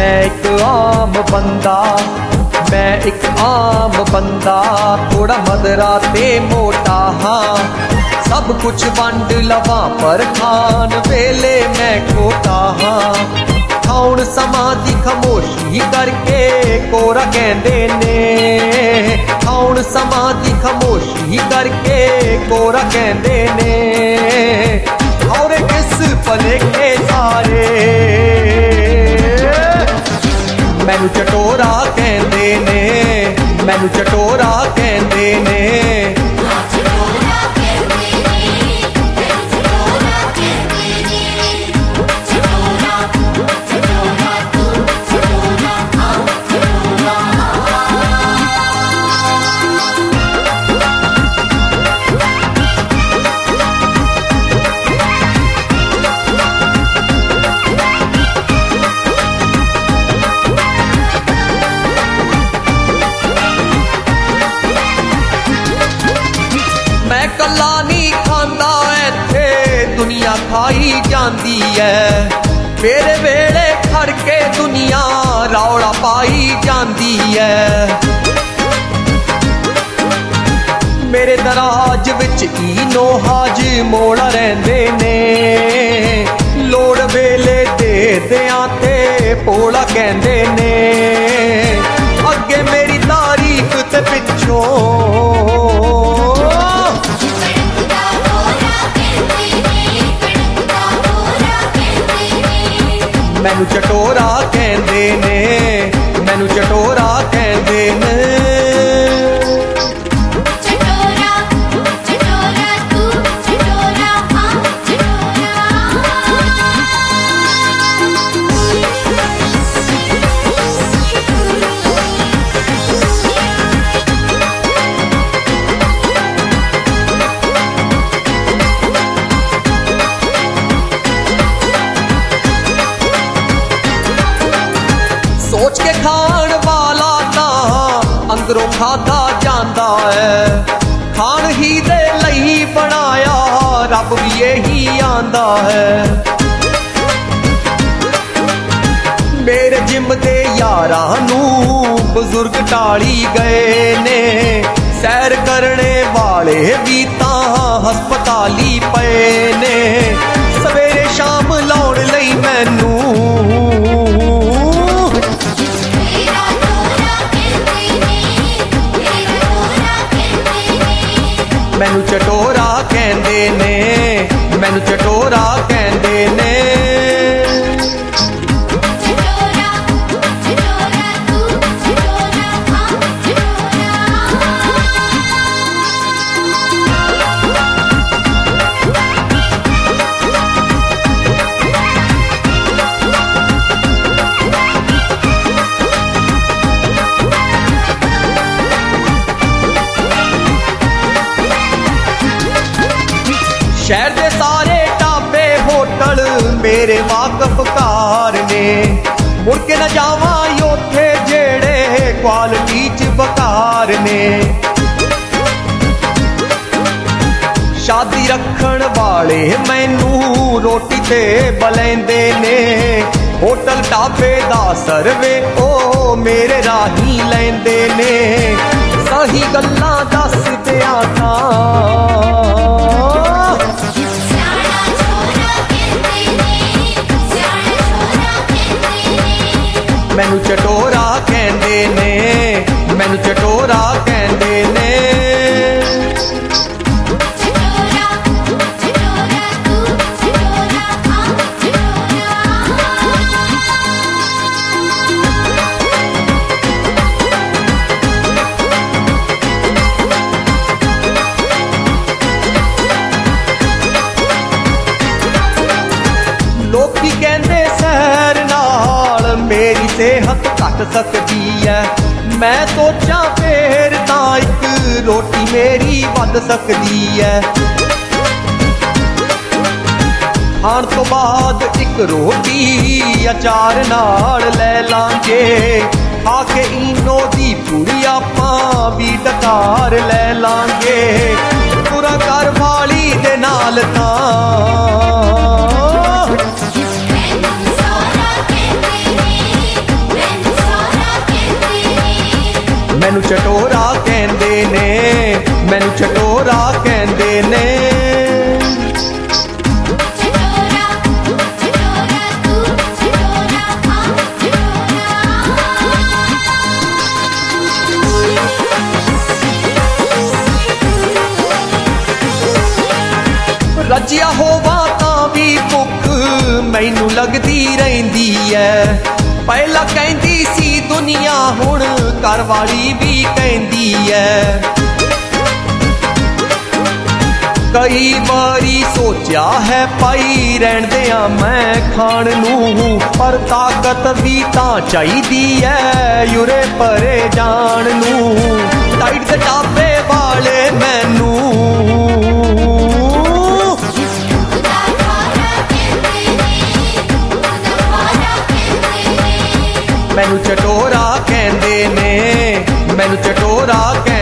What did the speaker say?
मैं एक आम बंदा, मैं एक आम बंदा, थोड़ा मदरा ते मोटा हाँ, सब कुछ वंड लवा पर खान वेले मैं खोटा हाँ। खाउण समाधि खामोशी करके कोरा कहंदे ने, खाउण समाधि खामोशी करके कोरा कहंदे ने, और किस भले के सारे मैनू चटोरा कहंदे ने, मैनू चटोरा कहंदे ने। कला नहीं खांदा इत्थे दुनिया खाई जांदी है, मेरे वेले खड़ के दुनिया रौला पाई जांदी है। मेरे दराज विच इनो हाज मोड़ा रहंदे ने, लोड़ वेले दे दियां ते पोला कहंदे ने, अगे मेरी तारीफ ते पिछों मैनू चटोरा कहंदे ने, मैनू चटोरा कहंदे ने। चटोरा चटोरा तू चटोरा हाँ चटोरा। सोच के खाण वाला तां अंदरों खादा जांदा है, खाण ही दे लई बनाया रब भी यही आंदा है। मेरे जिम दे यारां नूं बुजुर्ग टाली गए ने, सैर करने वाले भी तां हस्पताली पे ने, सवेरे शाम लाउण लई मैनू मैनू चटोरा कहंदे ने, मैनू चटोरा कहंदे ने। चटोरा चटोरा तू चटोरा हाँ चटोरा। शहर दे सारे ढाबे होटल मेरे वाकफकार ने, मुड़ के न जावा योथे जेड़े क्वालिटी च बकार ने। शादी रखण वाले मैनू रोटी ते बलैंदे ने, होटल ढाबे दा सर्वे ओ मेरे राही लैंदे ने, सही गल्लां दस दियां तां मैनू चटोरा कहंदे ने, मैनू चटोरा कहंदे ने। चटोरा चटोरा तू चटोरा हाँ चटोरा। लोकी कहंदे सैर नाल मेरी सेहत घट सकदी है, मैं सोचा फेर तां इक रोटी मेरी वध सकदी है। खाण तो बाद एक रोटी अचार नाल ले लांगे, खा के इनो दी पूरी आपां भी डकार ले लांगे, पूरा घर वाली दे नाल तां मैनू लगदी रहिंदी ऐ। पहला कहंदी सी दुनिया हुण घर वाली भी कहंदी ऐ। कई बारी सोचा है पाई रहन दिया मैं खाण नू, पर ताकत भी तां चाहीदी है यूरे परे जान नू। टाइट दे टापे वाले मैनू मैनू चटोरा कहंदे ने, मैनू चटोरा